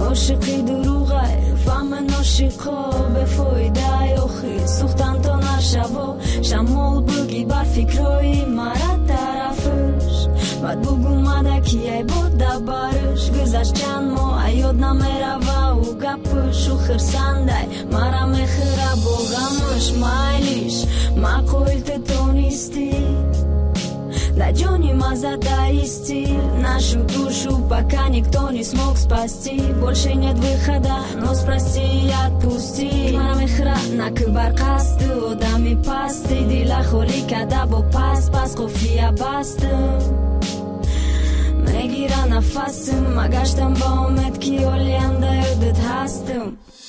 عاشقی دروغه فهم عاشقا بفایده آخی سوختن تا نشوا شمال بگی بر فکرای مرا طرفش بعد بگو مدکی ای بوده برش گذشت چند ماه یاد نمیروه و گپش و خرسنده مرا میخره با غمش مایلیش معقول تو نیستی Да Джонни мазата исти нашу душу пока никто не смог спасти больше нет выхода но спроси и отпусти марам охрана кбар қасду одами пасти дила холи када бо пас қуфия бастым мегира нафасым магаштам ба умед ки олианда ёдат ҳастым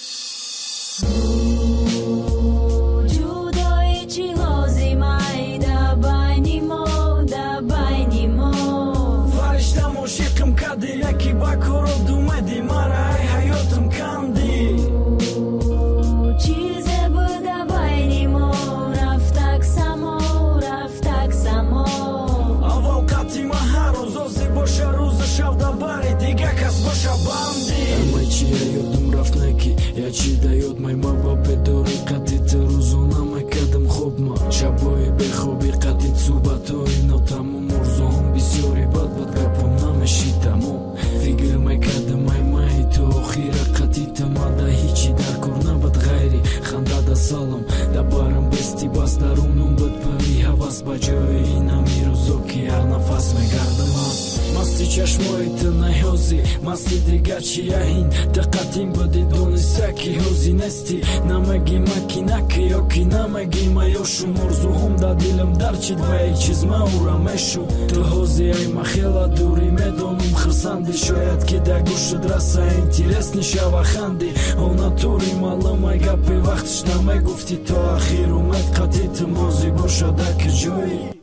Яки бакоро думади мара ай ҳаётам канди чизе буда байни мо рафтак само аввал қатима ҳар рӯз ози боша рӯза шавда бари дига кас боша банди ҳамаи чи ёдам рафт наки я чи да ёд май ма ба бедори қатити рӯзона макадам хубма шабои бехоби қатит суҳбатҳои нотамом орзуҳом бисёри бад гапам намешитамо фикр мекардам ай то охира қатитамада ҳичи дар кор набад ғайри хандада салом да барам бести бас дарунум буд пави ҳавас ба ҷои инами рӯзо ки ҳар нафас мегардам аст масти чашмои ту наҳёзи масти дигар чи яҳин диққатим буди дониста ки ҳози нести намаги маки наки ёки намаги ма ёшум орзуҳом да дилам дарчид ва як чиз маъура мешуд ту ҳози ай ма хела дурӣ медонам хирсанди шояд ки да гӯшат раса интересни шава ханди она тури маълум ай гапи вақтш намегуфти то ахир умед қатити мози бошада ки ҷои